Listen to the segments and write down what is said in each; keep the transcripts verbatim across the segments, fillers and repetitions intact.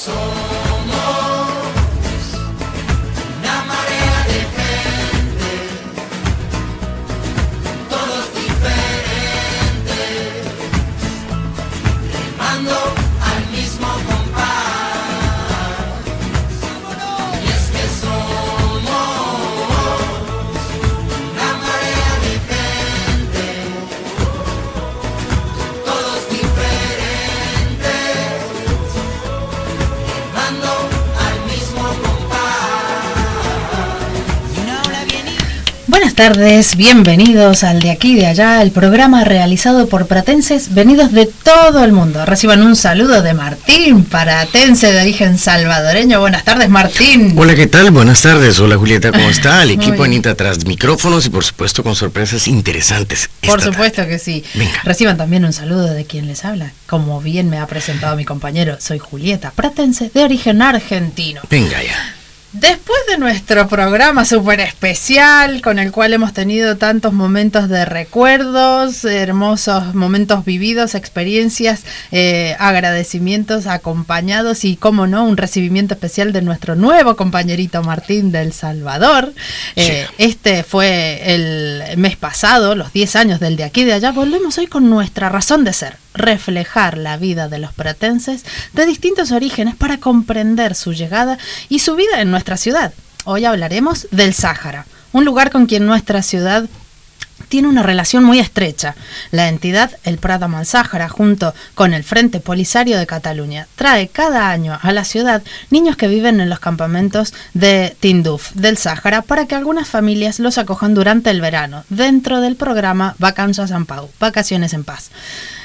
Buenas tardes, bienvenidos al De Aquí de Allá, el programa realizado por pratenses venidos de todo el mundo. Reciban un saludo de Martín, pratense de origen salvadoreño. Buenas tardes, Martín. Hola, ¿qué tal? Buenas tardes. Hola, Julieta, ¿cómo está? El equipo Anita tras micrófonos y por supuesto con sorpresas interesantes. Por supuesto tarde. que sí. Venga. Reciban también un saludo de quien les habla. Como bien me ha presentado mi compañero, soy Julieta, pratense de origen argentino. Venga ya. Después de nuestro programa súper especial, con el cual hemos tenido tantos momentos de recuerdos, hermosos momentos vividos, experiencias, eh, agradecimientos acompañados y, cómo no, un recibimiento especial de nuestro nuevo compañerito Martín del Salvador. Eh, sí. Este fue el mes pasado, los diez años del De Aquí de Allá. Volvemos hoy con nuestra razón de ser: reflejar la vida de los pratenses de distintos orígenes para comprender su llegada y su vida en nuestra ciudad. Hoy hablaremos del Sáhara, un lugar con quien nuestra ciudad tiene una relación muy estrecha. La entidad, el Prat amb el Sáhara, junto con el Frente Polisario de Cataluña, trae cada año a la ciudad niños que viven en los campamentos de Tinduf del Sáhara para que algunas familias los acojan durante el verano, dentro del programa Vacances en Pau, Vacaciones en Paz.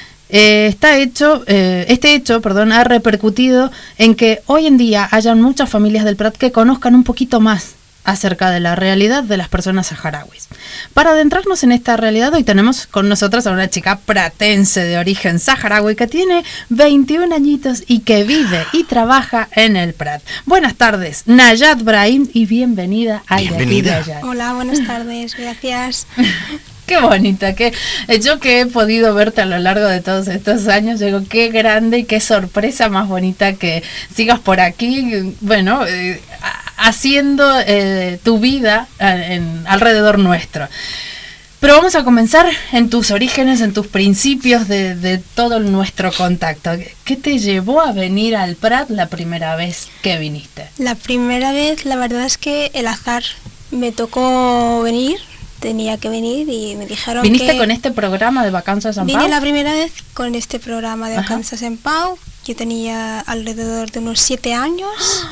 Eh, está hecho, eh, este hecho perdón, ha repercutido en que hoy en día hayan muchas familias del Prat que conozcan un poquito más acerca de la realidad de las personas saharauis. Para adentrarnos en esta realidad, hoy tenemos con nosotros a una chica pratense de origen saharaui que tiene veintiún añitos y que vive y trabaja en el Prat. Buenas tardes, Nayat Brahim, y bienvenida a Bienvenida. Allá. Hola, buenas tardes, gracias. Qué bonita, que yo que he podido verte a lo largo de todos estos años, digo, qué grande y qué sorpresa más bonita que sigas por aquí, bueno, eh, haciendo eh, tu vida en, alrededor nuestro. Pero vamos a comenzar en tus orígenes, en tus principios de, de todo nuestro contacto. ¿Qué te llevó a venir al Prat la primera vez que viniste? La primera vez, la verdad es que el azar me tocó venir. Tenía que venir y me dijeron que... ¿Viniste con este programa de Vacances en Pau? Vine la primera vez con este programa de Ajá. Vacances en Pau. Yo tenía alrededor de unos siete años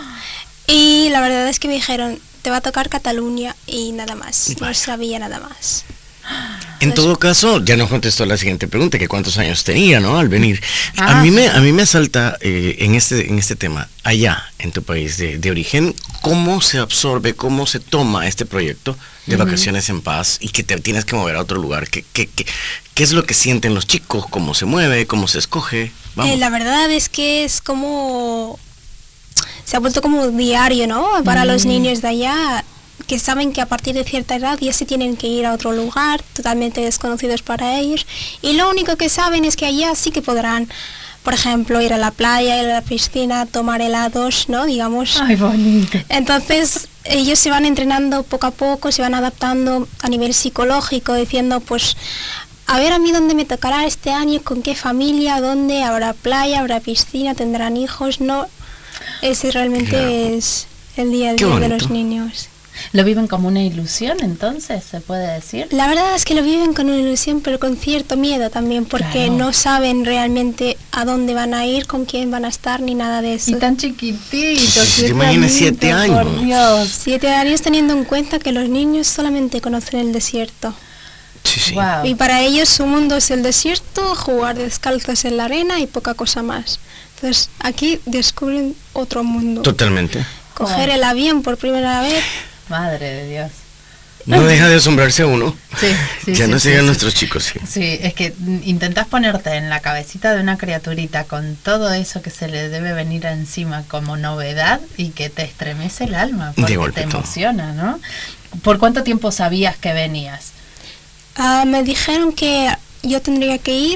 y la verdad es que me dijeron, te va a tocar Cataluña y nada más. Vaya. No sabía nada más. En todo caso, ya nos contestó la siguiente pregunta, que cuántos años tenía, ¿no? Al venir. Ah, a mí me, sí. a mí me asalta eh, en este, en este tema, allá en tu país de, de origen, cómo se absorbe, cómo se toma este proyecto de Vacaciones en Paz y que te tienes que mover a otro lugar. ¿Qué, qué, qué, qué es lo que sienten los chicos? ¿Cómo se mueve? ¿Cómo se escoge? Vamos. Eh, la verdad es que es como... Se ha vuelto como diario, ¿no? Para mm. los niños de allá, que saben que a partir de cierta edad ya se tienen que ir a otro lugar, totalmente desconocidos para ellos, y lo único que saben es que allá sí que podrán, por ejemplo, ir a la playa, ir a la piscina, tomar helados, ¿no? Digamos. Ay, bonito. Entonces, ellos se van entrenando poco a poco, se van adaptando a nivel psicológico, diciendo, pues, a ver a mí dónde me tocará este año, con qué familia, dónde habrá playa, habrá piscina, tendrán hijos, ¿no? Ese realmente claro. es el día a día de los niños. ¿Lo viven como una ilusión, entonces, se puede decir? La verdad es que lo viven con una ilusión, pero con cierto miedo también, porque claro. no saben realmente a dónde van a ir, con quién van a estar, ni nada de eso. Y tan chiquititos. Sí, imagínate siete años. Por Dios. Siete años teniendo en cuenta que los niños solamente conocen el desierto. Sí, sí. Wow. Y para ellos su mundo es el desierto, jugar descalzos en la arena y poca cosa más. Entonces aquí descubren otro mundo. Totalmente. Coger el avión por primera vez. Madre de Dios. No deja de asombrarse a uno. Sí, sí, ya sí, no sí, siguen sí. nuestros chicos, sí. Sí, es que intentás ponerte en la cabecita de una criaturita con todo eso que se le debe venir encima como novedad y que te estremece el alma, porque De golpe te todo. emociona, ¿no? ¿Por cuánto tiempo sabías que venías? Uh, me dijeron que yo tendría que ir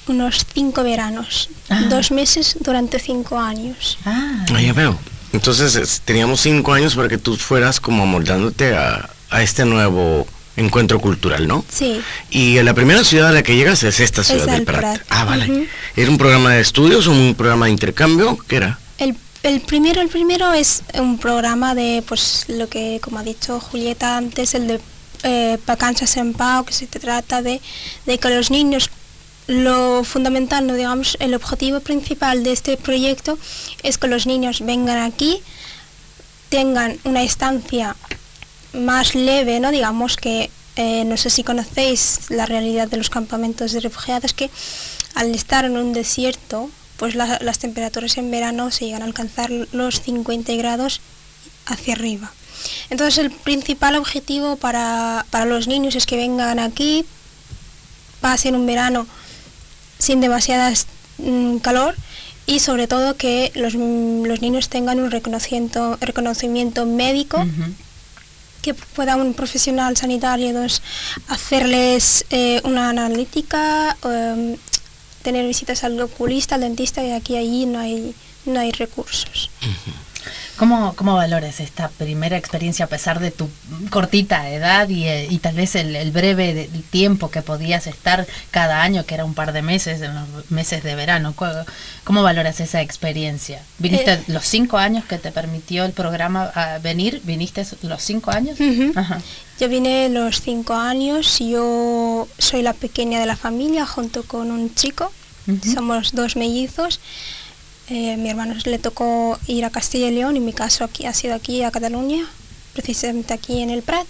unos cinco veranos, ah. dos meses durante cinco años. Ah, ah ya veo. Entonces es, teníamos cinco años para que tú fueras como amoldándote a, a este nuevo encuentro cultural, ¿no? Sí. Y la primera ciudad a la que llegas es esta ciudad del Prat. Prat. Ah, vale. Uh-huh. ¿Era un programa de estudios o un programa de intercambio? ¿Qué era? El, el primero, el primero es un programa de, pues, lo que, como ha dicho Julieta antes, el de eh, Vacances en Pau, que se trata de, de que los niños, lo fundamental, no digamos, el objetivo principal de este proyecto es que los niños vengan aquí, tengan una estancia más leve, ¿no? Digamos que, eh, no sé si conocéis la realidad de los campamentos de refugiados, que al estar en un desierto, pues la, las temperaturas en verano se llegan a alcanzar los cincuenta grados hacia arriba. Entonces el principal objetivo para, para los niños es que vengan aquí, pasen un verano sin demasiada mm, calor, y sobre todo que los, los niños tengan un reconocimiento, reconocimiento médico, uh-huh. que pueda un profesional sanitario pues, hacerles eh, una analítica, eh, tener visitas al oculista, al dentista, y aquí allí no hay, no hay recursos. Uh-huh. ¿Cómo, ¿Cómo valoras esta primera experiencia a pesar de tu cortita edad y, y tal vez el, el breve de, el tiempo que podías estar cada año, que era un par de meses, en los meses de verano? ¿Cómo valoras esa experiencia? ¿Viniste eh, los cinco años que te permitió el programa a venir? ¿Viniste los cinco años? Uh-huh. Ajá. Yo vine los cinco años, yo soy la pequeña de la familia junto con un chico, uh-huh. somos dos mellizos. Eh, mi hermano le tocó ir a Castilla y León, y en mi caso aquí, ha sido aquí a Cataluña, precisamente aquí en el Prat.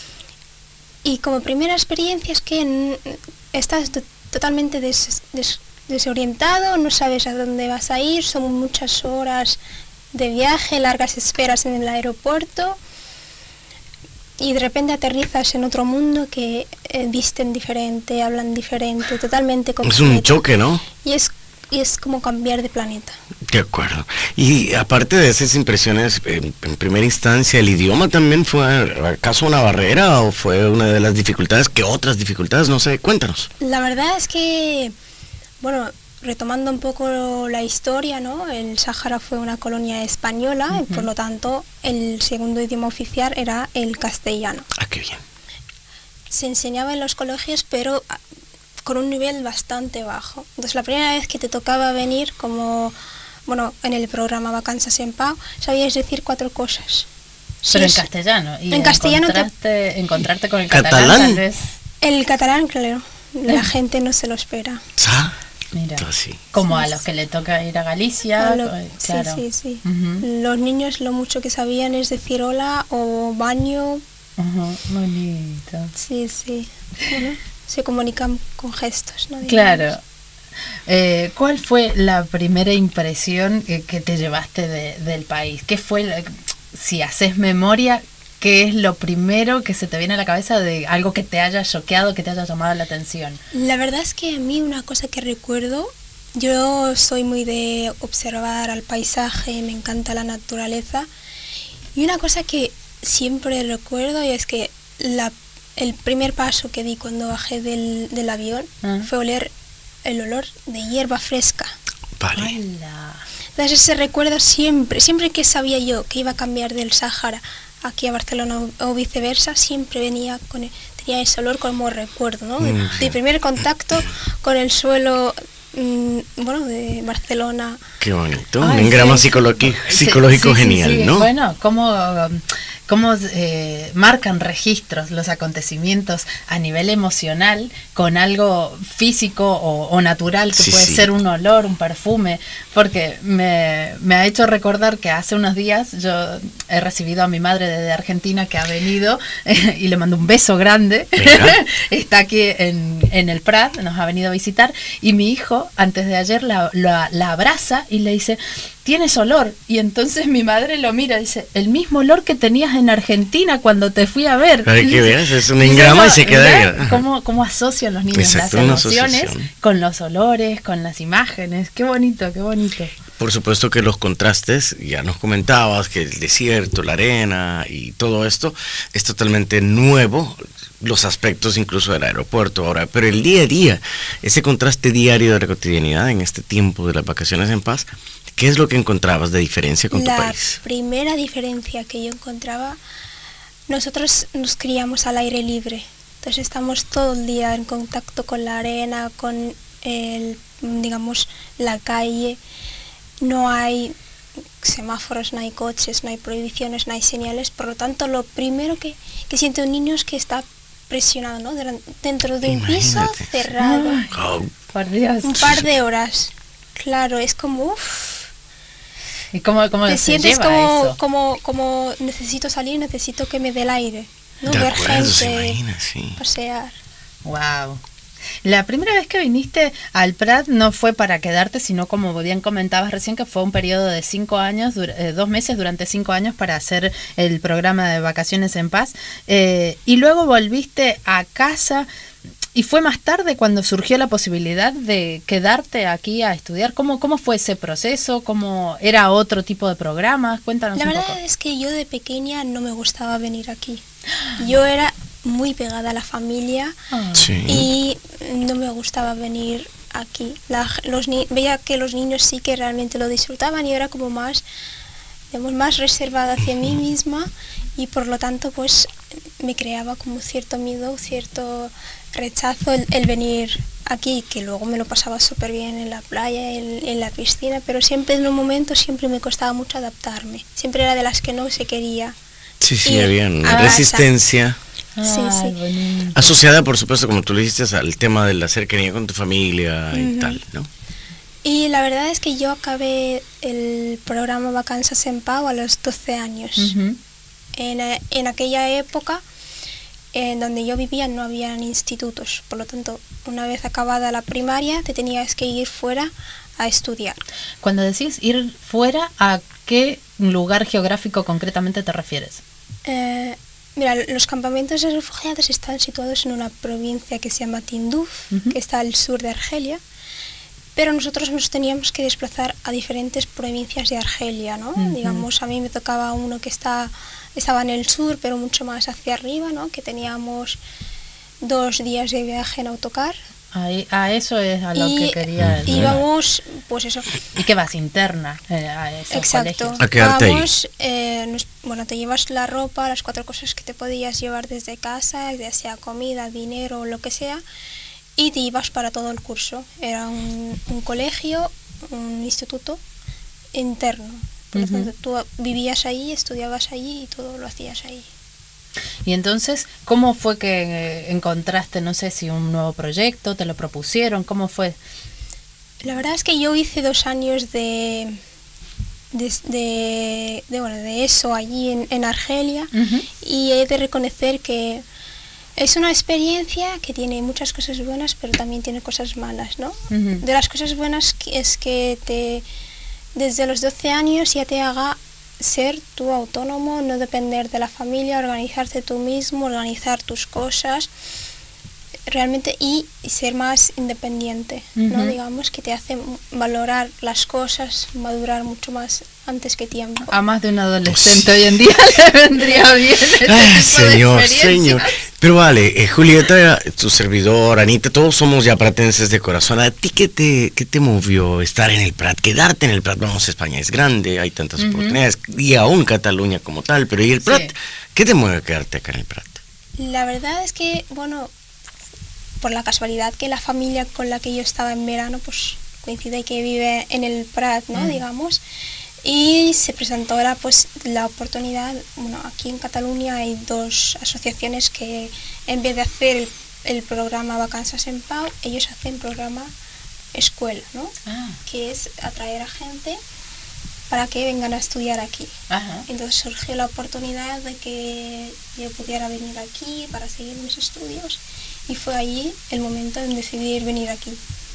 Y como primera experiencia es que n- estás t- totalmente des- des- desorientado, no sabes a dónde vas a ir, son muchas horas de viaje, largas esperas en el aeropuerto, y de repente aterrizas en otro mundo que eh, visten diferente, hablan diferente, totalmente completo. Es un choque, ¿no? Y es Y es como cambiar de planeta. De acuerdo. Y aparte de esas impresiones, en, en primera instancia, ¿el idioma también fue acaso una barrera o fue una de las dificultades que otras dificultades? No sé, cuéntanos. La verdad es que, bueno, retomando un poco la historia, ¿no? El Sáhara fue una colonia española, uh-huh. y por lo tanto el segundo idioma oficial era el castellano. Ah, qué bien. Se enseñaba en los colegios, pero con un nivel bastante bajo. Entonces la primera vez que te tocaba venir, como bueno, en el programa Vacances en Pau, sabías decir cuatro cosas. Pero sí, en castellano. ¿Y en castellano encontraste, te... encontrarte con el catalán, catalán, tal vez? El catalán, claro, la gente no se lo espera. ¿Ah? Mira, sí. como sí, a los que le toca ir a Galicia, lo, claro. Sí, sí, sí. Uh-huh. Los niños lo mucho que sabían es decir hola o baño. Uh-huh. Bonito. Sí, sí. Bueno, se comunican con gestos, ¿no? Claro. Eh, ¿Cuál fue la primera impresión que, que te llevaste de, del país? ¿Qué fue, la, si haces memoria, qué es lo primero que se te viene a la cabeza de algo que te haya choqueado, que te haya llamado la atención? La verdad es que a mí una cosa que recuerdo, yo soy muy de observar al paisaje, me encanta la naturaleza, y una cosa que siempre recuerdo y es que la el primer paso que di cuando bajé del, del avión ¿Ah? fue oler el olor de hierba fresca. Vale. ¡Hala! Entonces ese recuerdo siempre, siempre que sabía yo que iba a cambiar del Sáhara aquí a Barcelona o, o viceversa, siempre venía con el, tenía ese olor como recuerdo, ¿no? De, mm. de primer contacto con el suelo, mmm, bueno, de Barcelona. Qué bonito, Ay, un engrama sí, psicológico, psicológico sí, genial, sí, sí. ¿no? Bueno, como... cómo eh, marcan registros los acontecimientos a nivel emocional con algo físico o, o natural, que sí, puede sí. ser un olor, un perfume, porque me, me ha hecho recordar que hace unos días yo he recibido a mi madre desde Argentina, que ha venido eh, y le mando un beso grande, está aquí en, en el Prat, nos ha venido a visitar, y mi hijo antes de ayer la, la, la abraza y le dice: tienes olor, y entonces mi madre lo mira y dice: el mismo olor que tenías en Argentina cuando te fui a ver. Para que veas, es un engrama y se queda ahí. ¿Cómo, ¿Cómo asocian los niños Exacto, las emociones con los olores, con las imágenes? Qué bonito, qué bonito. por supuesto que los contrastes, ya nos comentabas que el desierto, la arena y todo esto es totalmente nuevo, los aspectos incluso del aeropuerto ahora, pero el día a día, ese contraste diario de la cotidianidad en este tiempo de las vacaciones en paz, ¿qué es lo que encontrabas de diferencia con la tu país? La primera diferencia que yo encontraba, nosotros nos criamos al aire libre, entonces estamos todo el día en contacto con la arena, con el, digamos, la calle, no hay semáforos, no hay coches, no hay prohibiciones, no hay señales, por lo tanto lo primero que, que siente un niño es que está presionado, ¿no? Dentro de un Imagínate. piso cerrado, Oh, Por Dios. un par de horas, claro, es como uff. ¿Y cómo, cómo Te se sientes lleva como, eso? como, como necesito salir, necesito que me dé el aire, ¿no? de Ver acuerdo, se gente, imagina, sí. pasear. Wow. La primera vez que viniste al Prat no fue para quedarte, sino como bien comentabas recién, que fue un periodo de cinco años, dur- eh, dos meses durante cinco años para hacer el programa de Vacaciones en Paz. Eh, y luego volviste a casa. ¿Y fue más tarde cuando surgió la posibilidad de quedarte aquí a estudiar? ¿Cómo, cómo fue ese proceso? ¿Cómo era otro tipo de programas? Cuéntanos La un verdad poco. es que yo de pequeña no me gustaba venir aquí. Yo era muy pegada a la familia Ah. Sí. y no me gustaba venir aquí. La, los ni- veía que los niños sí que realmente lo disfrutaban y yo era como más, digamos, más reservada hacia mí misma y por lo tanto pues me creaba como cierto miedo, cierto rechazo el, el venir aquí, que luego me lo pasaba súper bien en la playa, en, en la piscina, pero siempre en un momento siempre me costaba mucho adaptarme. Siempre era de las que no se quería. Sí, sí, Y- había una ah, resistencia Sí, sí. Ay, bonito. asociada, por supuesto, como tú le dijiste, al tema de la cercanía con tu familia y Ujú. tal, ¿no? Y la verdad es que yo acabé el programa Vacanzas en Pau a los doce años. Ujú. En, eh, en aquella época, en donde yo vivía, no habían institutos. Por lo tanto, una vez acabada la primaria, te tenías que ir fuera a estudiar. Cuando decís ir fuera, ¿a qué lugar geográfico concretamente te refieres? Eh, mira, los campamentos de refugiados están situados en una provincia que se llama Tinduf, Ujú. que está al sur de Argelia. Pero nosotros nos teníamos que desplazar a diferentes provincias de Argelia, ¿no? Ujú. Digamos, a mí me tocaba uno que está, estaba en el sur, pero mucho más hacia arriba, ¿no? Que teníamos dos días de viaje en autocar. Ahí, a eso es a lo y que quería decir. íbamos, pues eso, ¿Y qué vas interna eh, a esos exacto. colegios? A quedarte ahí. Vamos, eh, nos- bueno, te llevas la ropa, las cuatro cosas que te podías llevar desde casa, ya sea comida, dinero, lo que sea, y te ibas para todo el curso. Era un, un colegio, un instituto interno. Por lo Ujú. tanto, tú vivías ahí, estudiabas allí y todo lo hacías ahí. Y entonces, ¿cómo fue que eh, encontraste, no sé si un nuevo proyecto, te lo propusieron, cómo fue? La verdad es que yo hice dos años de, de, de, de, bueno, de eso allí en, en Argelia. Ujú. Y he de reconocer que es una experiencia que tiene muchas cosas buenas, pero también tiene cosas malas, ¿no? Ujú. De las cosas buenas que- es que te, desde los doce años ya te haga ser tú autónomo, no depender de la familia, organizarte tú mismo, organizar tus cosas, realmente, y ser más independiente, ¿no? Ujú. Digamos que te hace valorar las cosas, madurar mucho más antes que tiempo. A más de un adolescente hoy en día le vendría bien este Ay, tipo de señor, experiencias. señor. Pero vale, eh, Julieta, tu servidor, Anita, todos somos ya pratenses de corazón. ¿A ti qué te, qué te movió estar en el Prat, quedarte en el Prat? Vamos, España es grande, hay tantas Ujú. oportunidades, y aún Cataluña como tal, pero ¿y el Prat? Sí. ¿Qué te mueve quedarte acá en el Prat? La verdad es que, bueno, por la casualidad que la familia con la que yo estaba en verano, pues coincide que vive en el Prat, ¿no? Mm. Digamos. Y se presentó la, pues, la oportunidad, bueno, aquí en Cataluña hay dos asociaciones que en vez de hacer el, el programa Vacanzas en Pau, ellos hacen programa escuela, ¿no? Ah, Que es atraer a gente para que vengan a estudiar aquí. ajá. Entonces surgió la oportunidad de que yo pudiera venir aquí para seguir mis estudios y fue allí el momento en decidir venir aquí.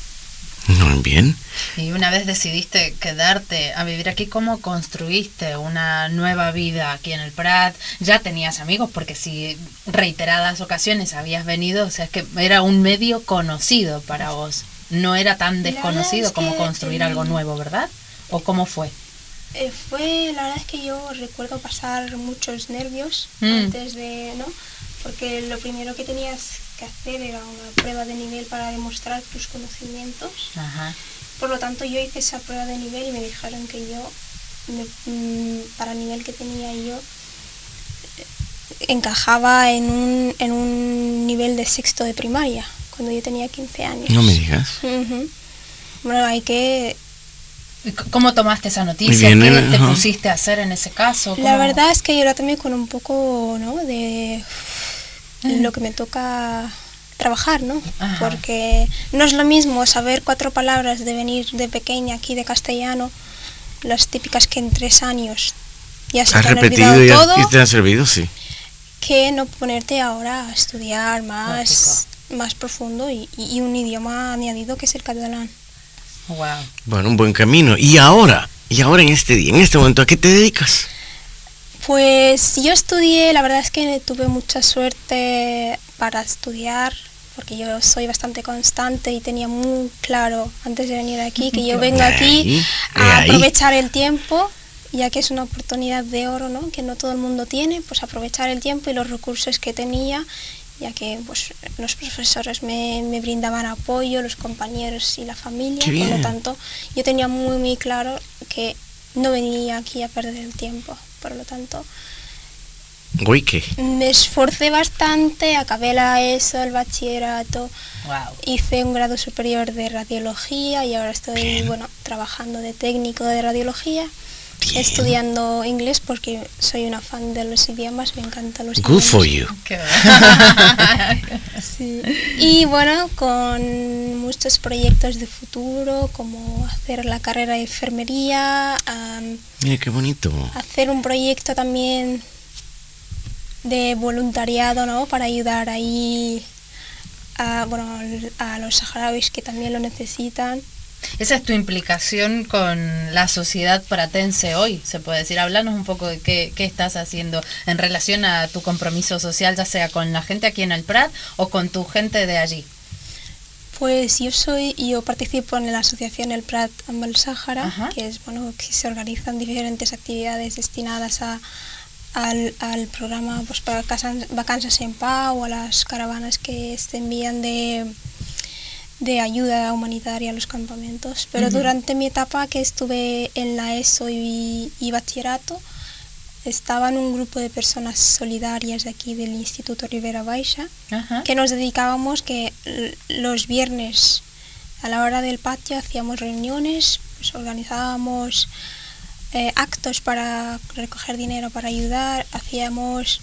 No, bien. Y una vez decidiste quedarte a vivir aquí, ¿cómo construiste una nueva vida aquí en el Prat? ¿Ya tenías amigos? Porque si reiteradas ocasiones habías venido, o sea, es que era un medio conocido para vos. No era tan La verdad desconocido es como que, construir em, algo nuevo, ¿verdad? ¿O cómo fue? Eh, fue, la verdad es que yo recuerdo pasar muchos nervios Mm. antes de, ¿no? Porque lo primero que tenías que hacer era una prueba de nivel para demostrar tus conocimientos. Ajá. Por lo tanto, yo hice esa prueba de nivel y me dijeron que yo, me- mm, para el nivel que tenía yo, eh, encajaba en un, en un nivel de sexto de primaria, cuando yo tenía quince años. No me digas. Ujú. Bueno, hay que... ¿Y c- ¿Cómo tomaste esa noticia? Muy bien, ¿Qué eh, te ajá. pusiste a hacer en ese caso? La ¿Cómo? verdad es que yo era también con un poco, ¿no?, de Mm. lo que me toca trabajar, ¿no? Ajá. Porque no es lo mismo saber cuatro palabras de venir de pequeña aquí de castellano, las típicas que en tres años ya se ¿Has te han repetido olvidado y, has- todo, y te ha servido? Sí. que no ponerte ahora a estudiar más, más profundo y, y un idioma añadido que es el catalán. Wow. Bueno, un buen camino. Y ahora, y ahora en este día, en este momento, ¿a qué te dedicas? Pues yo estudié, la verdad es que tuve mucha suerte para estudiar, porque yo soy bastante constante y tenía muy claro antes de venir aquí que yo vengo aquí Ahí, a ahí. aprovechar el tiempo, ya que es una oportunidad de oro, ¿no?, que no todo el mundo tiene, pues aprovechar el tiempo y los recursos que tenía, ya que pues los profesores me, me brindaban apoyo, los compañeros y la familia. Qué Por lo bien. tanto, yo tenía muy muy claro que no venía aquí a perder el tiempo. Por lo tanto, Uy, ¿qué? me esforcé bastante, acabé la ESO, el bachillerato, Wow. hice un grado superior de radiología y ahora estoy, Bien. bueno, trabajando de técnico de radiología, Bien. estudiando inglés porque soy una fan de los idiomas, me encantan los Good idiomas. for you. Qué bueno. Sí. Y bueno, con muchos proyectos de futuro, como hacer la carrera de enfermería, am, Mira, qué bonito. hacer un proyecto también de voluntariado, ¿no?, para ayudar ahí a, bueno, a los saharauis que también lo necesitan. Esa es tu implicación con la sociedad pratense hoy, se puede decir. Háblanos un poco de qué, qué estás haciendo en relación a tu compromiso social, ya sea con la gente aquí en el Prat o con tu gente de allí. Pues yo soy, yo participo en la asociación El Prat amb el Sàhara, Ajá. que es, bueno, que se organizan diferentes actividades destinadas a al, al programa, pues, para casas- vacanzas en pau o a las caravanas que se envían de, de ayuda humanitaria a los campamentos. Pero Ujú. durante mi etapa que estuve en la ESO y, y bachillerato, estaba en un grupo de personas solidarias de aquí del Instituto Ribera Baixa, Ajá. que nos dedicábamos que l- los viernes a la hora del patio hacíamos reuniones, pues organizábamos eh, actos para recoger dinero para ayudar, hacíamos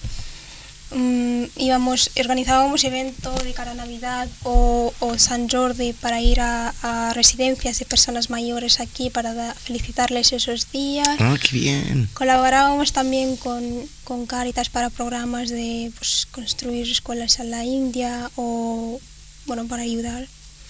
mm, íbamos, organizábamos eventos de cara a Navidad o, o San Jordi para ir a, a residencias de personas mayores aquí para da- felicitarles esos días. Ah, qué bien. Colaborábamos también con, con Cáritas para programas de, pues, construir escuelas en la India o, bueno, para ayudar.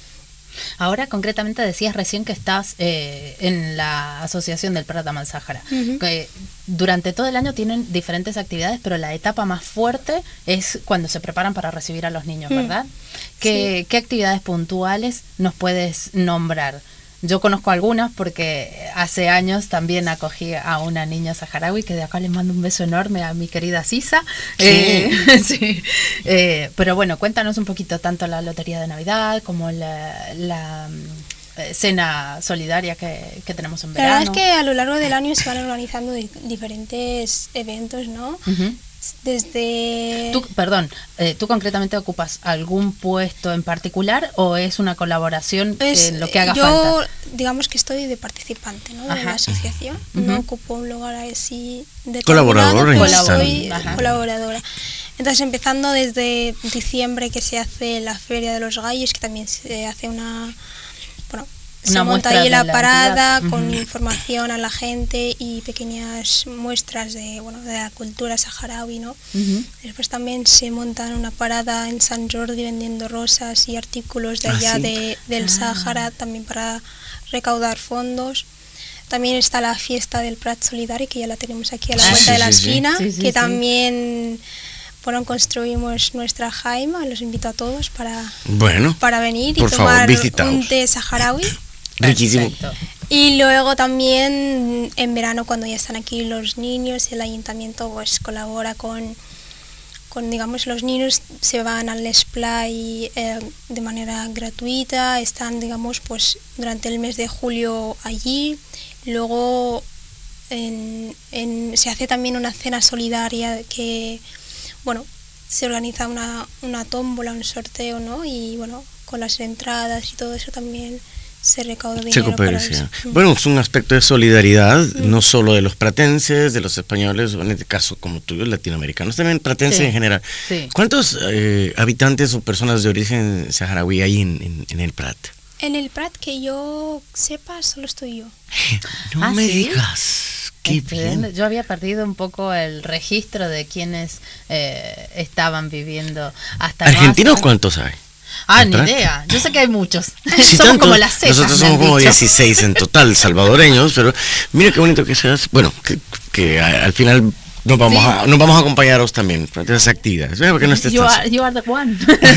Ahora concretamente decías recién que estás eh, en la asociación del Prat amb el Sàhara. Ujú. Que durante todo el año tienen diferentes actividades, pero la etapa más fuerte es cuando se preparan para recibir a los niños, Mm. ¿verdad? ¿Qué, ¿Qué actividades puntuales nos puedes nombrar? Yo conozco algunas porque hace años también acogí a una niña saharaui, que de acá les mando un beso enorme a mi querida Sisa. Sí. Eh, sí. Eh, pero bueno, cuéntanos un poquito tanto la Lotería de Navidad como la, la mm, eh, cena solidaria que, que tenemos en La verdad verano. es que a lo largo del año se van organizando di- diferentes eventos, ¿no? Ujú. Desde... Tú, perdón, eh, ¿tú concretamente ocupas algún puesto en particular o es una colaboración Pues, en lo que haga yo, falta? digamos que estoy de participante, ¿no?, de Ajá. la asociación. Ujú. No ocupo un lugar así determinado, Colaboradora pero en soy esta- Ajá. colaboradora. Entonces, empezando desde diciembre, que se hace la Feria de los Galles, que también se hace una... Bueno, se Una monta muestra ahí de la, la parada entidad. con Ujú. información a la gente y pequeñas muestras de, bueno, de la cultura saharaui, ¿no? Ujú. Después también se montan una parada en San Jordi vendiendo rosas y artículos de Ah, allá ¿sí? de, del Ah. Sáhara, también para recaudar fondos. También está la fiesta del Prat Solidari, que ya la tenemos aquí a la Ah, vuelta sí, de la sí, sí. esquina, Sí, sí, que sí. también, bueno, construimos nuestra jaima. Los invito a todos para, Bueno, para venir y por favor, tomar visitaos. un té saharaui. riquísimo. Perfecto. Y luego también en verano, cuando ya están aquí los niños, el ayuntamiento pues colabora con, con digamos, los niños se van al splay eh, de manera gratuita, están, digamos, pues durante el mes de julio allí. Luego en, en, se hace también una cena solidaria que, bueno, se organiza una, una tómbola, un sorteo, ¿no? Y bueno, con las entradas y todo eso también se recauda dinero. Se coopera, sí. Bueno, es un aspecto de solidaridad, mm. no solo de los pratenses, de los españoles, o en este caso como tuyos, latinoamericanos, también pratenses sí. en general. Sí. ¿Cuántos eh, habitantes o personas de origen saharaui hay en, en, en el Prat? En el Prat, que yo sepa, solo estoy yo. No ah, me ¿sí? digas. Qué bien. Yo había perdido un poco el registro de quienes eh, estaban viviendo hasta ¿Argentinos no cuántos hay? Ah, ni idea. Yo sé que hay muchos. Sí, somos tanto, como las cejas. Nosotros somos como dicho. dieciséis en total, salvadoreños, pero mira qué bonito que seas. Bueno, que, que al final nos vamos, sí. a, nos vamos a acompañaros también para esas actividades. Porque no estés you, are, you are the one.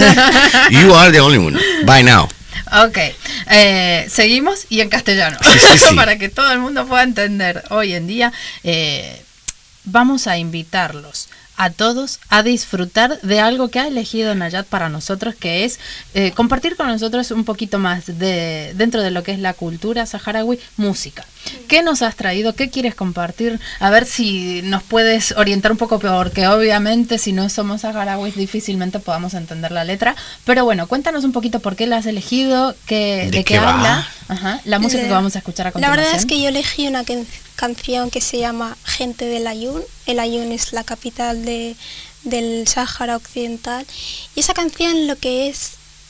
You are the only one. By now. Ok, eh, seguimos y en castellano, sí, sí, sí. para que todo el mundo pueda entender. Hoy en día eh, vamos a invitarlos a todos a disfrutar de algo que ha elegido Nayat para nosotros, que es eh, compartir con nosotros un poquito más de dentro de lo que es la cultura saharaui, música. ¿Qué nos has traído? ¿Qué quieres compartir? A ver si nos puedes orientar un poco, porque obviamente si no somos saharauis difícilmente podamos entender la letra, pero bueno, cuéntanos un poquito por qué la has elegido, qué, de, de qué habla, Ajá, la música le, que vamos a escuchar a continuación. La verdad es que yo elegí una can- canción que se llama Gente del Ayun. El Ayun es la capital de, del Sáhara Occidental, y esa canción lo que es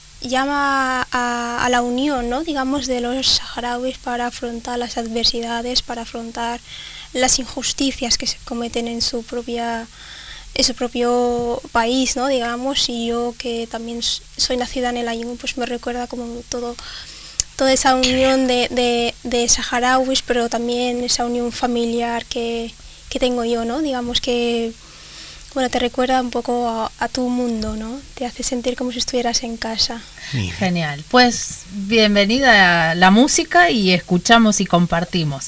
llama a, a la unión, ¿no? digamos, de los saharauis para afrontar las adversidades, para afrontar las injusticias que se cometen en su propia en su propio país, ¿no? digamos, y yo que también soy nacida en el Ayun, pues me recuerda como todo toda esa unión de, de, de saharauis, pero también esa unión familiar que, que tengo yo, ¿no? digamos que bueno, te recuerda un poco a, a tu mundo, ¿no? Te hace sentir como si estuvieras en casa. Genial. Pues bienvenida a la música y escuchamos y compartimos.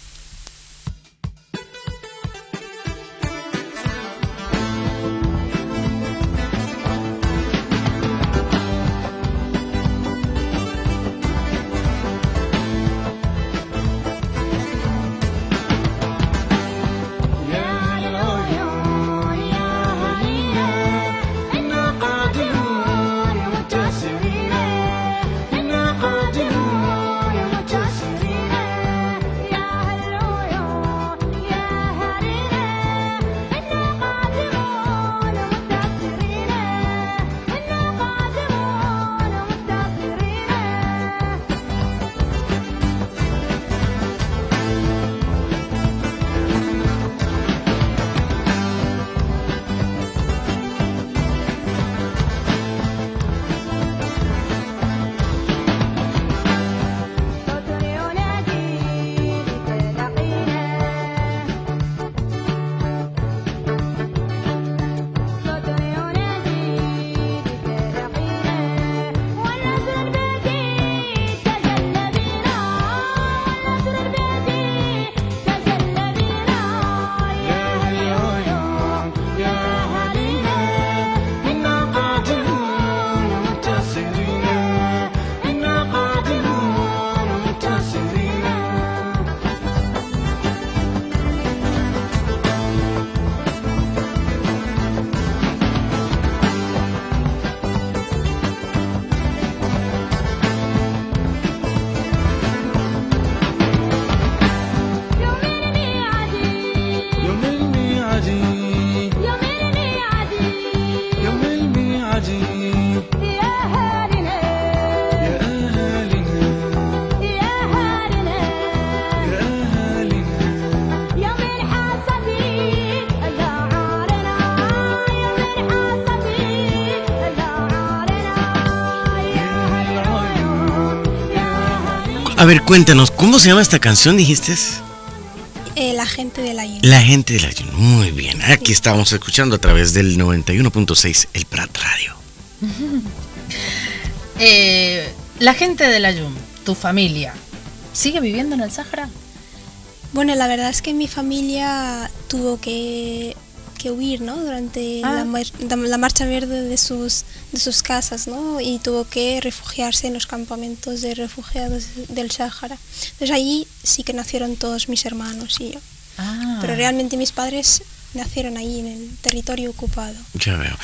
A ver, cuéntanos, ¿cómo se llama esta canción, dijiste? Eh, la gente del Ayun. La gente del Ayun, muy bien. Aquí sí. Estamos escuchando a través del noventa y uno punto seis, el Prat Radio. eh, la gente del Ayun, tu familia, ¿Sigue viviendo en el Sáhara? Bueno, la verdad es que mi familia tuvo que, que huir, ¿no? Durante ah. la, la marcha verde de sus, de sus casas, ¿no? Y tuvo que refugiarse en los campamentos de refugiados del Sáhara. Entonces allí sí que nacieron todos mis hermanos y yo. Ah. Pero realmente mis padres nacieron ahí en el territorio ocupado. Ya veo.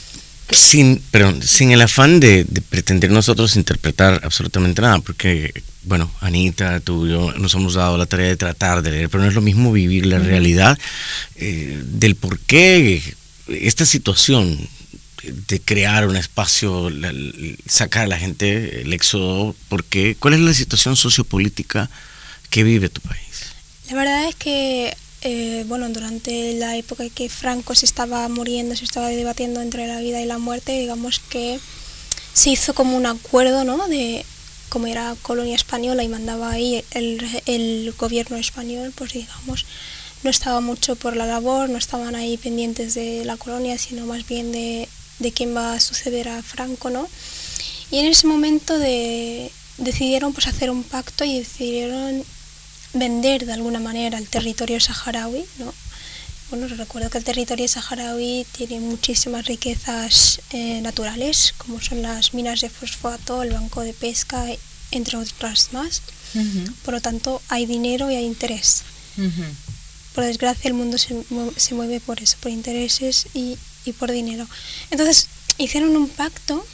Sin, perdón, sin el afán de, de pretender nosotros interpretar absolutamente nada, porque, bueno, Anita, tú y yo nos hemos dado la tarea de tratar de leer, pero no es lo mismo vivir la realidad eh, del por qué esta situación de crear un espacio, la, sacar a la gente, el éxodo, porque, ¿cuál es la situación sociopolítica que vive tu país? La verdad es que Eh, bueno, durante la época que Franco se estaba muriendo, se estaba debatiendo entre la vida y la muerte, digamos que se hizo como un acuerdo, ¿no? De como era colonia española y mandaba ahí el, el gobierno español, pues digamos, no estaba mucho por la labor, no estaban ahí pendientes de la colonia, sino más bien de, de quién va a suceder a Franco, ¿no? Y en ese momento de, decidieron pues hacer un pacto y decidieron vender de alguna manera el territorio saharaui, ¿no? Bueno, recuerdo que el territorio saharaui tiene muchísimas riquezas eh, naturales, como son las minas de fosfato, el banco de pesca, entre otras más. Uh-huh. Por lo tanto, hay dinero y hay interés. Uh-huh. Por desgracia, el mundo se, se mueve por eso, por intereses y, y por dinero. Entonces, hicieron un pacto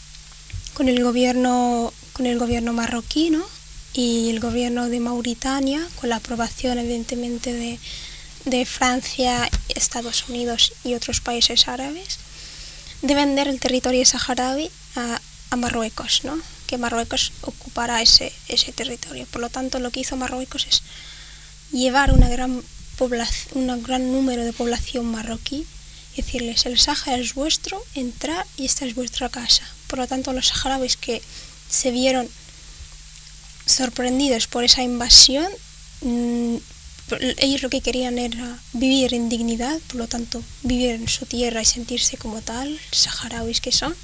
con el gobierno, con el gobierno marroquí, ¿no? Y el gobierno de Mauritania, con la aprobación evidentemente de, de Francia, Estados Unidos y otros países árabes, de vender el territorio saharaui a, a Marruecos, ¿no? Que Marruecos ocupará ese, ese territorio. Por lo tanto, lo que hizo Marruecos es llevar una gran población, un gran número de población marroquí y decirles, el Sáhara es vuestro, entrar y esta es vuestra casa. Por lo tanto, los saharauis que se vieron sorprendidos por esa invasión, mmm, ellos lo que querían era vivir en dignidad, por lo tanto vivir en su tierra y sentirse como tal, saharauis que son.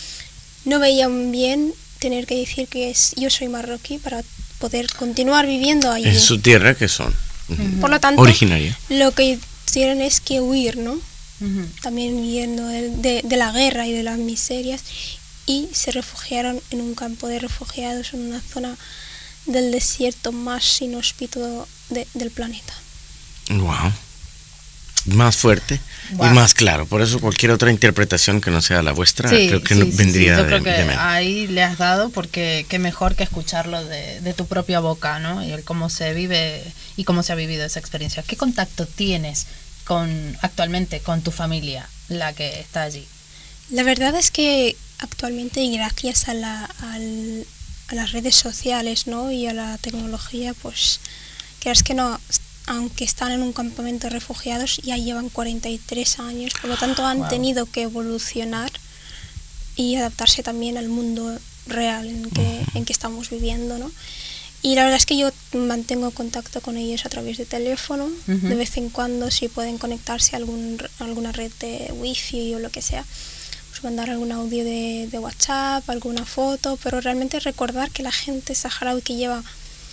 No veían bien tener que decir que es yo soy marroquí para poder continuar viviendo allí. En su tierra que son. Uh-huh. Por lo tanto, originaria. Lo que hicieron es que huir, ¿no? Uh-huh. También huyendo de, de, de la guerra y de las miserias, y se refugiaron en un campo de refugiados en una zona del desierto más inhóspito de, del planeta. Wow. Más fuerte wow. y más claro. Por eso cualquier otra interpretación que no sea la vuestra, sí, creo que sí, no sí, vendría sí. Yo de, creo que de ahí le has dado, porque qué mejor que escucharlo de, de tu propia boca, ¿no? Y el cómo se vive y cómo se ha vivido esa experiencia. ¿Qué contacto tienes con actualmente con tu familia, la que está allí? La verdad es que actualmente, y gracias a la al a las redes sociales, ¿no? Y a la tecnología, pues creas que no, aunque están en un campamento de refugiados, ya llevan cuarenta y tres años, por lo tanto han wow. tenido que evolucionar y adaptarse también al mundo real en que, en que estamos viviendo, ¿no? Y la verdad es que yo mantengo contacto con ellos a través de teléfono, uh-huh. de vez en cuando, si pueden conectarse a algún, alguna red de wifi o lo que sea, mandar algún audio de, de WhatsApp, alguna foto, pero realmente recordar que la gente saharaui que lleva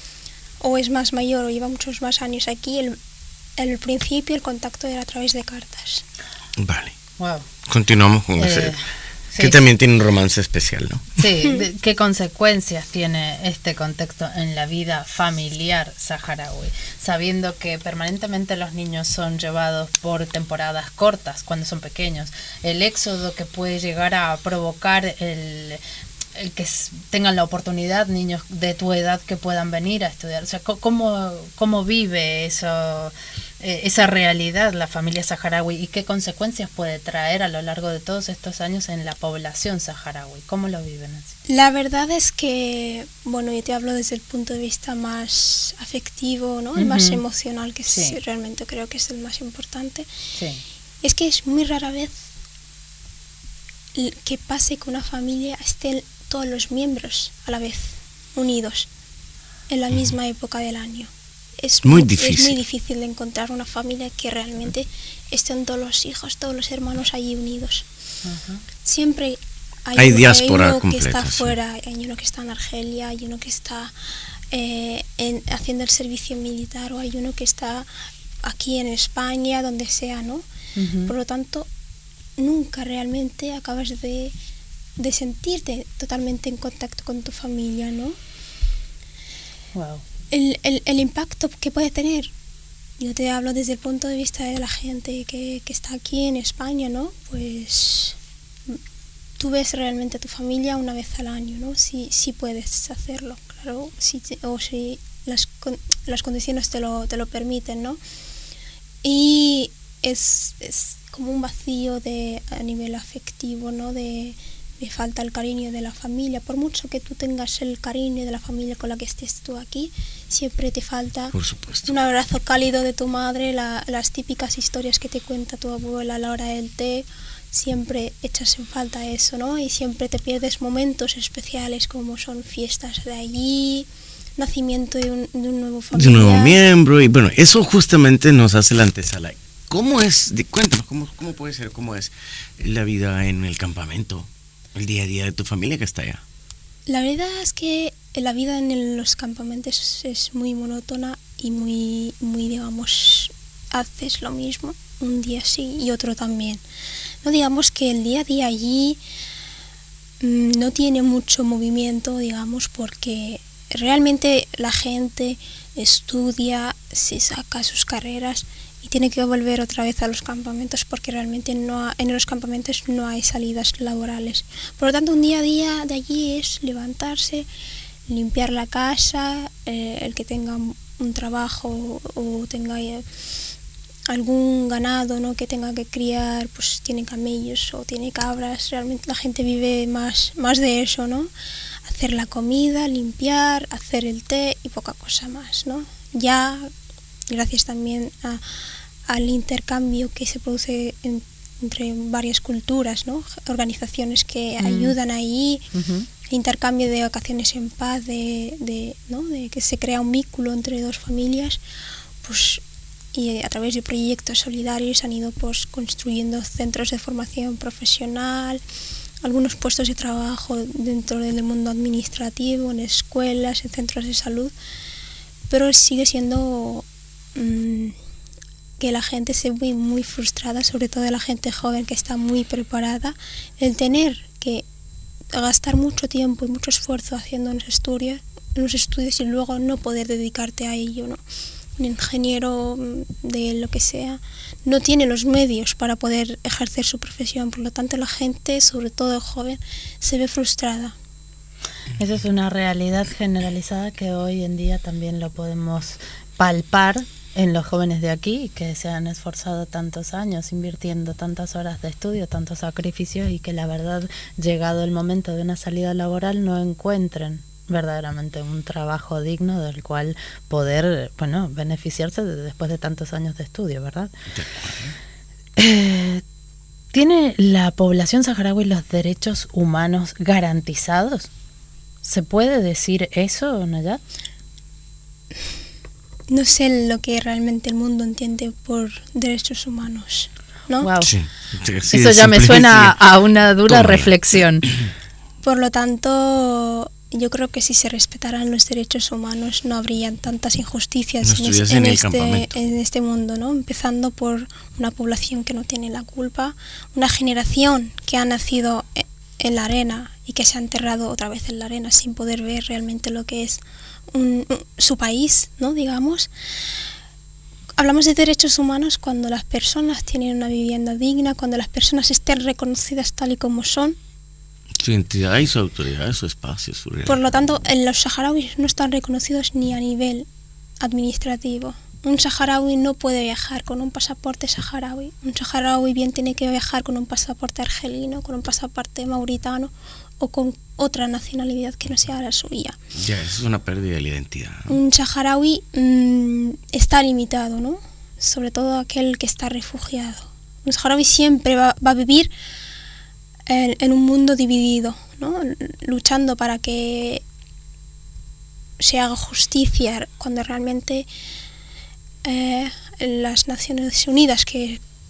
o es más mayor o lleva muchos más años aquí, el, el principio, el contacto era a través de cartas. Vale. Wow. Continuamos con eh, ese, sí, que sí. también tiene un romance especial, ¿no? Sí, ¿qué consecuencias tiene este contexto en la vida familiar saharaui? Sabiendo que permanentemente los niños son llevados por temporadas cortas cuando son pequeños, el éxodo que puede llegar a provocar el, el que tengan la oportunidad niños de tu edad que puedan venir a estudiar, o sea, ¿cómo, cómo vive eso, eh, esa realidad la familia saharaui y qué consecuencias puede traer a lo largo de todos estos años en la población saharaui? ¿Cómo lo viven así? La verdad es que, bueno, yo te hablo desde el punto de vista más afectivo, ¿no? El uh-huh. más emocional, que sí. es, realmente creo que es el más importante. Sí. Es que es muy rara vez que pase que una familia estén todos los miembros a la vez unidos en la misma época del año. Es muy, muy difícil. Es muy difícil de encontrar una familia que realmente estén todos los hijos, todos los hermanos allí unidos. Uh-huh. Siempre hay, hay uno, diáspora hay uno completa, que está sí. fuera, hay uno que está en Argelia, hay uno que está eh, en, haciendo el servicio militar, o hay uno que está aquí en España, donde sea, ¿no? Uh-huh. Por lo tanto, nunca realmente acabas de, de sentirte totalmente en contacto con tu familia, ¿no? Wow. El, el, el impacto que puede tener, yo te hablo desde el punto de vista de la gente que, que está aquí en España, ¿no? Pues tú ves realmente a tu familia una vez al año, ¿no? Si, si puedes hacerlo, claro, si, o si las, las condiciones te lo, te lo permiten, ¿no? Y es, es como un vacío de, a nivel afectivo, ¿no? De, de falta el cariño de la familia. Por mucho que tú tengas el cariño de la familia con la que estés tú aquí, siempre te falta Por supuesto. un abrazo cálido de tu madre, la, las típicas historias que te cuenta tu abuela a la hora del té. Siempre echas en falta eso, ¿no? Y siempre te pierdes momentos especiales como son fiestas de allí, nacimiento de un, de un nuevo familiar. De un nuevo miembro, y bueno, eso justamente nos hace la antesala. ¿Cómo es, de, cuéntanos, cómo, cómo puede ser, cómo es la vida en el campamento, el día a día de tu familia que está allá? La verdad es que la vida en el, los campamentos es muy monótona y muy, muy, digamos, haces lo mismo, un día sí y otro también. No digamos que el día a día allí mmm, no tiene mucho movimiento, digamos, porque realmente la gente estudia, se saca sus carreras y tiene que volver otra vez a los campamentos porque realmente no ha, en los campamentos no hay salidas laborales. Por lo tanto, un día a día de allí es levantarse, limpiar la casa, eh, el que tenga un trabajo o tenga eh, algún ganado, ¿no? Que tenga que criar, pues tiene camellos o tiene cabras. Realmente la gente vive más, más de eso, ¿no? Hacer la comida, limpiar, hacer el té y poca cosa más, ¿no? Ya gracias también a, al intercambio que se produce en, entre varias culturas, ¿no? Organizaciones que mm. ayudan ahí, uh-huh. intercambio de vacaciones en paz, de, de, ¿no? de que se crea un vínculo entre dos familias, pues y a través de proyectos solidarios han ido pues construyendo centros de formación profesional, algunos puestos de trabajo dentro del mundo administrativo, en escuelas, en centros de salud, pero sigue siendo mmm, que la gente se ve muy frustrada, sobre todo la gente joven que está muy preparada, el tener que gastar mucho tiempo y mucho esfuerzo haciendo unos estudios, unos estudios y luego no poder dedicarte a ello, ¿no? Un ingeniero de lo que sea no tiene los medios para poder ejercer su profesión, por lo tanto la gente, sobre todo joven, se ve frustrada. Eso es una realidad generalizada que hoy en día también lo podemos palpar en los jóvenes de aquí, que se han esforzado tantos años invirtiendo tantas horas de estudio, tantos sacrificios, y que la verdad, llegado el momento de una salida laboral, no encuentren verdaderamente un trabajo digno del cual poder, bueno, beneficiarse de, después de tantos años de estudio, ¿verdad? Eh, ¿Tiene la población saharaui los derechos humanos garantizados? ¿Se puede decir eso, Nayat? No sé lo que realmente el mundo entiende por derechos humanos, ¿no? Wow. Sí, sí, eso ya me suena a una dura Tómala. reflexión. Por lo tanto, yo creo que si se respetaran los derechos humanos no habrían tantas injusticias no en, es, en, en, este, en este mundo, ¿no? Empezando por una población que no tiene la culpa, una generación que ha nacido en la arena y que se ha enterrado otra vez en la arena sin poder ver realmente lo que es un, un, su país, ¿no? Digamos. Hablamos de derechos humanos cuando las personas tienen una vivienda digna, cuando las personas estén reconocidas tal y como son. Su identidad y su autoridad, su espacio, su realidad. Por lo tanto, los saharauis no están reconocidos ni a nivel administrativo. Un saharaui no puede viajar con un pasaporte saharaui. Un saharaui bien tiene que viajar con un pasaporte argelino, con un pasaporte mauritano o con otra nacionalidad que no sea la suya. Ya, eso es una pérdida de la identidad, ¿no? Un saharaui mmm, está limitado, ¿no? Sobre todo aquel que está refugiado. Un saharaui siempre va, va a vivir en, en un mundo dividido, ¿no? Luchando para que se haga justicia cuando realmente eh, las Naciones Unidas, que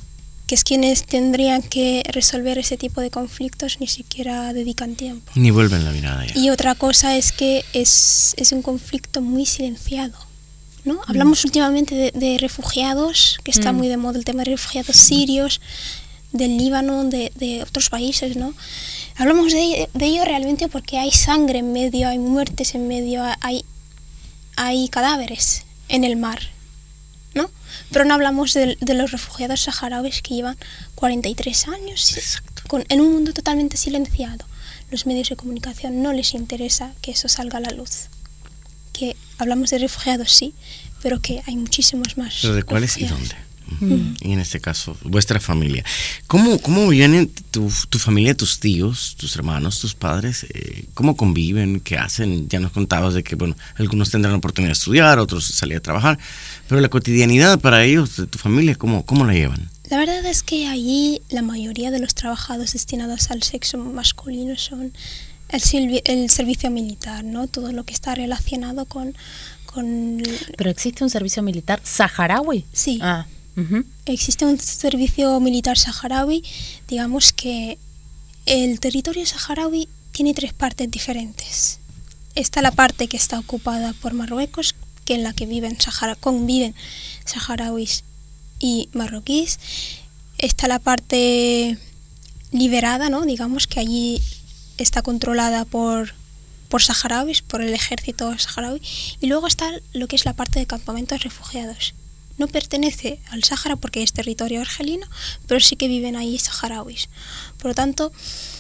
que es quienes tendrían que resolver ese tipo de conflictos, ni siquiera dedican tiempo. Ni vuelven la mirada ya. Y otra cosa es que es, es un conflicto muy silenciado, ¿no? Mm. Hablamos últimamente de, de refugiados, que está mm. muy de moda el tema de refugiados sirios, del Líbano, de, de otros países, ¿no? Hablamos de, de ello realmente porque hay sangre en medio, hay muertes en medio, hay, hay cadáveres en el mar, ¿no? Pero no hablamos de, de los refugiados saharauis que llevan cuarenta y tres años con, en un mundo totalmente silenciado. Los medios de comunicación no les interesa que eso salga a la luz. Que hablamos de refugiados, sí, pero que hay muchísimos más. ¿Pero de cuáles y dónde? Mm. Y en este caso, vuestra familia. ¿Cómo, cómo vienen tu, tu familia, tus tíos, tus hermanos, tus padres? Eh, ¿Cómo conviven? ¿Qué hacen? Ya nos contabas de que, bueno, algunos tendrán la oportunidad de estudiar, otros salir a trabajar, pero la cotidianidad para ellos, de tu familia, ¿cómo, cómo la llevan? La verdad es que allí la mayoría de los trabajos destinados al sexo masculino son el, silvi- el servicio militar, ¿no? Todo lo que está relacionado con, con... ¿Pero existe un servicio militar saharaui? Sí. Ah. Uh-huh. Existe un servicio militar saharaui, digamos que el territorio saharaui tiene tres partes diferentes. Está la parte que está ocupada por Marruecos, que en la que viven Sahara, conviven saharauis y marroquíes. Está la parte liberada, ¿no? Digamos que allí está controlada por, por saharauis, por el ejército saharaui. Y luego está lo que es la parte de campamentos refugiados. No pertenece al Sáhara porque es territorio argelino, pero sí que viven ahí saharauis. Por lo tanto,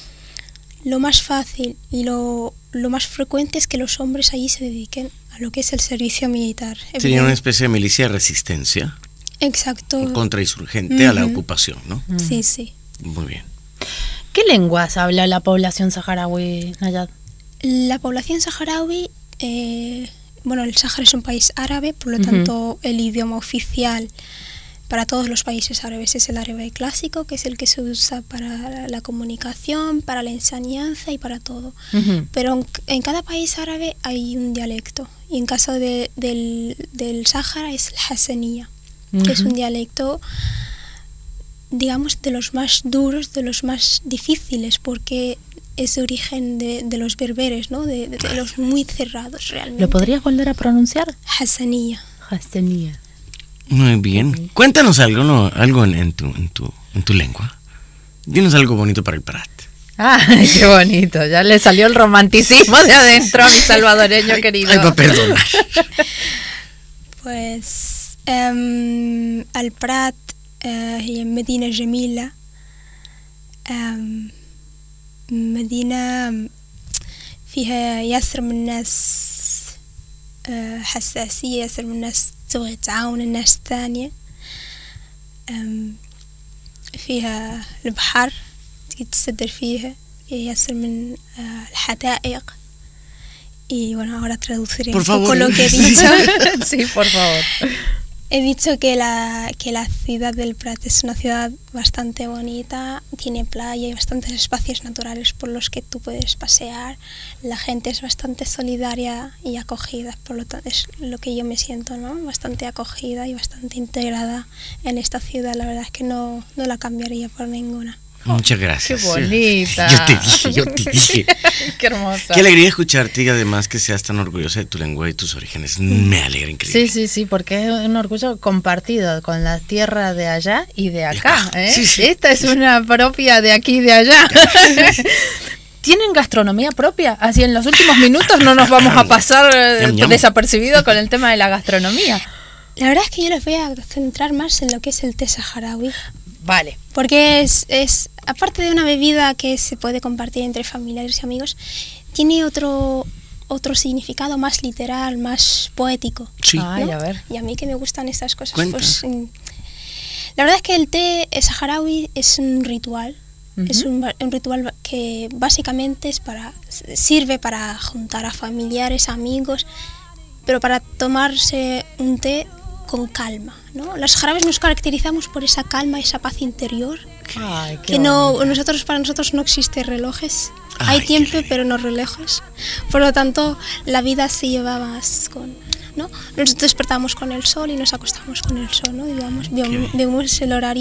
lo más fácil y lo, lo más frecuente es que los hombres allí se dediquen a lo que es el servicio militar. Sería una especie de milicia de resistencia. Exacto. Contrainsurgente uh-huh. a la ocupación, ¿no? Uh-huh. Sí, sí. Muy bien. ¿Qué lenguas habla la población saharaui, Nayad? La población saharaui... Eh, Bueno, el Sáhara es un país árabe, por lo uh-huh. tanto el idioma oficial para todos los países árabes es el árabe clásico, que es el que se usa para la comunicación, para la enseñanza y para todo. Uh-huh. Pero en, en cada país árabe hay un dialecto, y en caso de, del, del Sáhara es el Hassaniyya, uh-huh. que es un dialecto, digamos, de los más duros, de los más difíciles, porque es de origen de, de los berberes, ¿no? De, de, de los muy cerrados realmente. ¿Lo podrías volver a pronunciar? Hassaniyya. Hassaniyya. Muy bien. Okay. Cuéntanos algo, ¿no? Algo en, en, tu, en, tu, en tu lengua. Dinos algo bonito para el Prat. Ah, qué bonito. Ya le salió el romanticismo de adentro a mi salvadoreño ay, querido. Ay, para perdonar. Pues um, al Prat هي مدينة جميلة. um, مدينة فيها ياسر من الناس حساسية، ياسر من الناس تبغي تعاون الناس الثانية. فيها البحر تستدر فيها، ياسر من الحدائق. Y bueno, ahora traduciré un poco lo que he dicho. Sí, por favor. He dicho que la, que la ciudad del Prat es una ciudad bastante bonita, tiene playa y bastantes espacios naturales por los que tú puedes pasear. La gente es bastante solidaria y acogida, por lo tanto es lo que yo me siento, ¿no? Bastante acogida y bastante integrada en esta ciudad. La verdad es que no, no la cambiaría por ninguna. Muchas gracias. Qué bonita. Yo te dije, yo te dije. Qué hermosa. Qué alegría escucharte y además que seas tan orgullosa de tu lengua y tus orígenes. Me alegra increíble. Sí, sí, sí, porque es un orgullo compartido con la tierra de allá y de acá. ¿eh? Sí, sí. Esta es una propia de aquí y de allá. ¿Tienen gastronomía propia? Así en los últimos minutos no nos vamos a pasar eh, desapercibidos con el tema de la gastronomía. La verdad es que yo les voy a centrar más en lo que es el té saharaui. Vale. Porque es, es, aparte de una bebida que se puede compartir entre familiares y amigos, tiene otro, otro significado más literal, más poético. Sí. ¿no? Ay, a ver. Y a mí que me gustan estas cosas, Cuenta. pues... La verdad es que el té saharaui es un ritual. Uh-huh. Es un, un ritual que básicamente es para, sirve para juntar a familiares, amigos, pero para tomarse un té con calma, ¿no? Los saharauis nos caracterizamos por esa calma, esa paz interior. Ay, qué que no, nosotros para nosotros no existe relojes. Ay, hay tiempo, pero no relojes. Por lo tanto, la vida se lleva más con, ¿no? Nos despertamos con el sol y nos acostamos con el sol, ¿no? Digamos, vemos el horario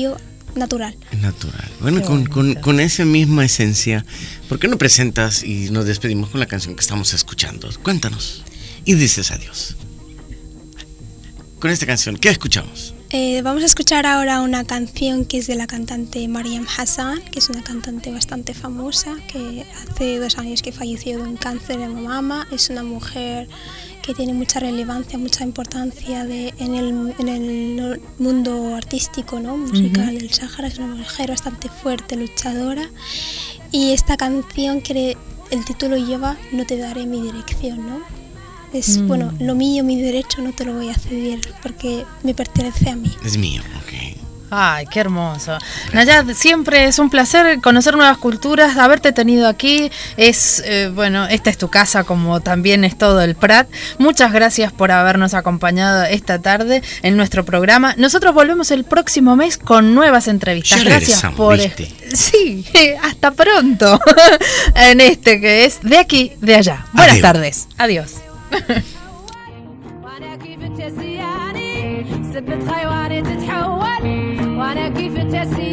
natural. Natural. Bueno, con, con, con esa misma esencia, ¿por qué no presentas y nos despedimos con la canción que estamos escuchando? Cuéntanos. Y dices adiós. Con esta canción, ¿qué escuchamos? Eh, vamos a escuchar ahora una canción que es de la cantante Mariam Hassan, que es una cantante bastante famosa, que hace dos años que falleció de un cáncer de mama. Es una mujer que tiene mucha relevancia, mucha importancia de, en, el, en el mundo artístico, ¿no? musical uh-huh. del Sáhara. Es una mujer bastante fuerte, luchadora. Y esta canción, que el título lleva No te daré mi dirección, ¿no? Es, mm. bueno, lo mío, mi derecho, no te lo voy a ceder porque me pertenece a mí. Es mío, ok. Ay, qué hermoso. Nayad, siempre es un placer conocer nuevas culturas, haberte tenido aquí. Es, eh, bueno, esta es tu casa, como también es todo el Prat. Muchas gracias por habernos acompañado esta tarde en nuestro programa. Nosotros volvemos el próximo mes con nuevas entrevistas. Ya gracias por... ¿viste? Sí, hasta pronto. En este que es De Aquí, De Allá. Buenas Adiós. tardes. Adiós. وانا كيف تسياني سبت خيواني تتحول وانا كيف تسياني